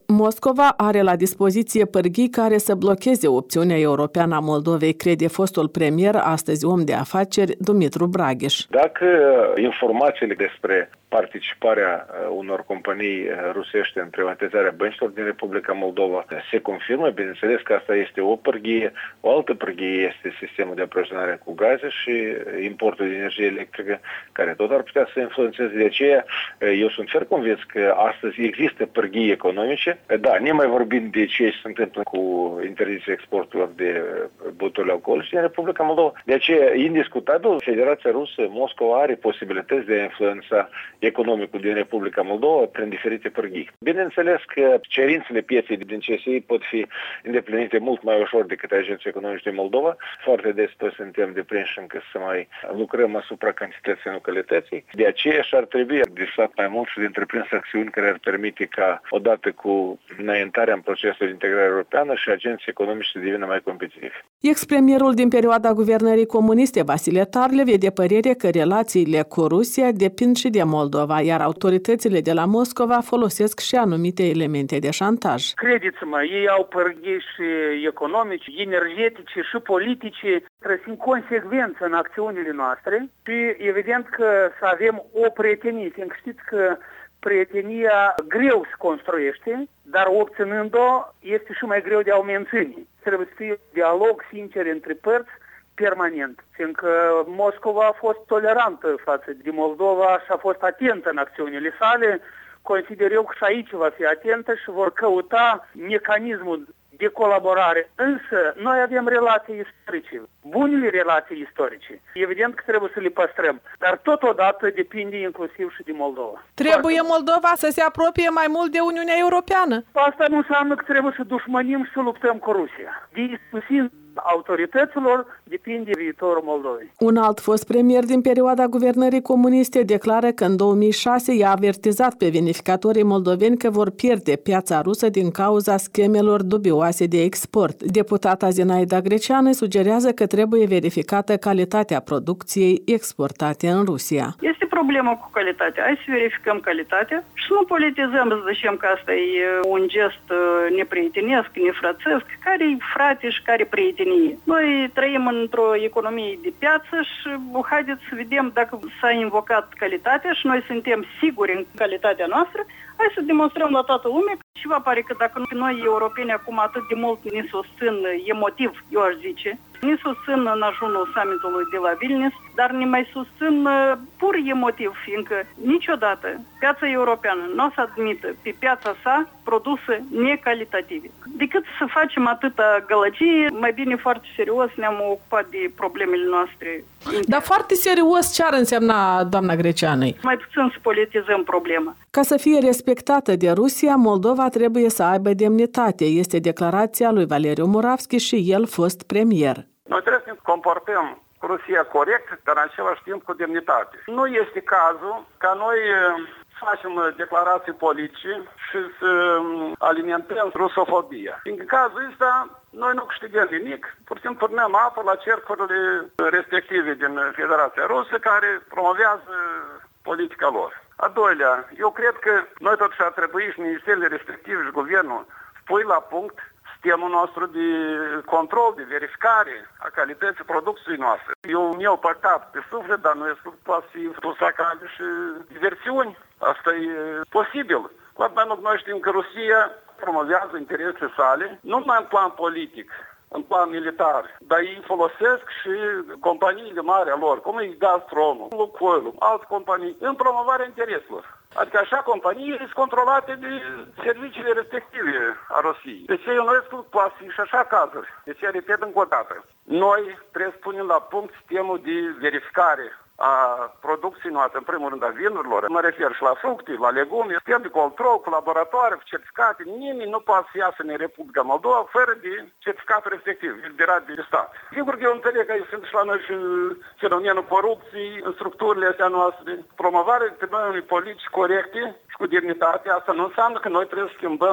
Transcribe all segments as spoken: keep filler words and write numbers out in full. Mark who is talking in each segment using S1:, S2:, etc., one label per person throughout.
S1: Moscova are la dispoziție pârghii care să blocheze opțiunea europeană a Moldovei, crede fostul premier, astăzi om de afaceri, Dumitru Braghiș.
S2: Dacă informațiile despre participarea unor companii rusești în privatizarea băncilor din Republica Moldova se confirmă, bineînțeles că asta este o pârghie, o altă pârghie este sistemul de aprovizionare cu gaze și importul de energie electrică, care tot ar putea să influențeze. De aceea, eu sunt fer convins că astăzi există pârghii economice. Da, nemai vorbind de ce se întâmplă cu interdicția exporturilor de băuturi alcoolice din Republica Moldova. De aceea, indiscutabil, Federația Rusă, Moscova are posibilități de a influența economicul din Republica Moldova prin diferite pârghii. Bineînțeles că cerințele pieței din C S I pot fi îndeplinite mult mai ușor decât agenții economici din Moldova. Foarte des toți suntem deprinși încă să mai lucrăm asupra cantității, nu calității. De aceea și-ar trebui disat mai mult și de întreprins acțiuni care ar permite ca, odată cu înaintarea în procesul de integrare europeană, și agenții economici să devină mai competitivi.
S1: Ex-premierul din perioada guvernării comuniste, Vasile Tarlev, e de părere că relațiile cu Rusia depind și de Moldova, iar autoritățile de la Moscova folosesc și anumite elemente de șantaj.
S3: Credeți-mă, ei au pârghii și economici, energetice și politice. Trebuie să fim consecvență în acțiunile noastre și evident că să avem o prietenie, fiindcă știți că prietenia greu se construiește, dar obținând-o este și mai greu de a o menține. Trebuie să fie dialog sincer între părți permanent, fiindcă Moscova a fost tolerantă față de Moldova și a fost atentă în acțiunile sale. Consider eu că și aici va fi atentă și vor căuta mecanismul de colaborare. Însă, noi avem relații istorice, bunele relații istorice. Evident că trebuie să le păstrăm, dar totodată depinde inclusiv și de Moldova.
S1: Trebuie Moldova să se apropie mai mult de Uniunea Europeană?
S3: Asta nu înseamnă că trebuie să dușmănim și să luptăm cu Rusia. Discuțiind autorităților depinde viitorul Moldovei.
S1: Un alt fost premier din perioada guvernării comuniste declară că în două mii șase i-a avertizat pe vinificatorii moldoveni că vor pierde piața rusă din cauza schemelor dubioase de export. Deputata Zinaida Greceană sugerează că trebuie verificată calitatea producției exportate în Rusia.
S4: Este problemă cu calitatea. Hai să verificăm calitatea și nu politizăm, să zicem că asta e un gest neprietenesc, nefrățesc. Care-i frate și care prietenie? Noi trăim într-o economie de piață și haideți să vedem dacă s-a invocat calitatea și noi suntem siguri în calitatea noastră. Hai să demonstrăm la toată lumea că ceva pare că dacă noi europeni acum atât de mult ne susțin emotiv, eu aș zice, ne susțin în ajunul summitului de la Vilnius, dar ne mai susțin pur emotiv, fiindcă niciodată piața europeană nu o să admită pe piața sa produse necalitative. Decât să facem atâta gălăgie, mai bine foarte serios ne-am ocupat de problemele noastre.
S1: Dar foarte serios ce ar însemna, doamna Greceană?
S4: Mai puțin să politizăm problema.
S1: Ca să fie respectată de Rusia, Moldova trebuie să aibă demnitate. Este declarația lui Valeriu Muravski și el fost premier.
S5: Noi trebuie să ne comportăm cu Rusia corect, dar în același timp cu demnitate. Nu este cazul ca noi să facem declarații politice și să alimentăm rusofobia. În cazul ăsta, noi nu câștigăm nimic, pur și simplu turnăm apă la cercurile respective din Federația Rusă care promovează politica lor. A doilea, eu cred că noi totuși ar trebui și ministerele respective și guvernul să pui la punct sistemul nostru de control, de verificare a calității producției noastre. Eu mi-au păcat pe suflet, dar nu este poate fi pus acasă și diversiuni. Asta e posibil. Cu atât mai mult noi știm că Rusia promovează interesele sale, nu numai în plan politic, în plan militar, dar ei folosesc și companiile mari a lor, cum e Gazpromul, Lukoilul, alte companii, în promovarea intereselor. Adică așa companii sunt controlate de serviciile respective a Rusiei. Deci eu nu exclud poate fi și așa cazuri. Deci, repet încă o dată, noi trebuie să punem la punct sistemul de verificare a producției noastre, în primul rând a vinurilor. Mă refer și la fructe, la legume, sistem de control, cu laboratoare, cu certificate. Nimeni nu poate să iasă în Republica Moldova fără de certificatul respectiv, eliberat de stat. Sigur că eu înțeleg că sunt și la noi și fenomenul corupției în structurile astea noastre. Promovarea de noi unei politici corecte și cu demnitate, asta nu înseamnă că noi trebuie să schimbăm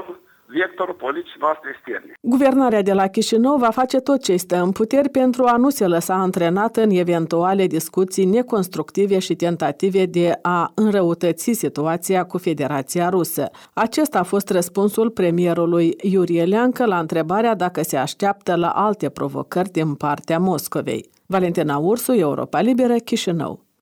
S5: vectorul politicii noastre externe.
S1: Guvernarea de la Chișinău va face tot ce stă în puteri pentru a nu se lăsa antrenată în eventuale discuții neconstructive și tentative de a înrăutăți situația cu Federația Rusă. Acesta a fost răspunsul premierului Iurie Leancă la întrebarea dacă se așteaptă la alte provocări din partea Moscovei. Valentina Ursu, Europa Liberă, Chișinău.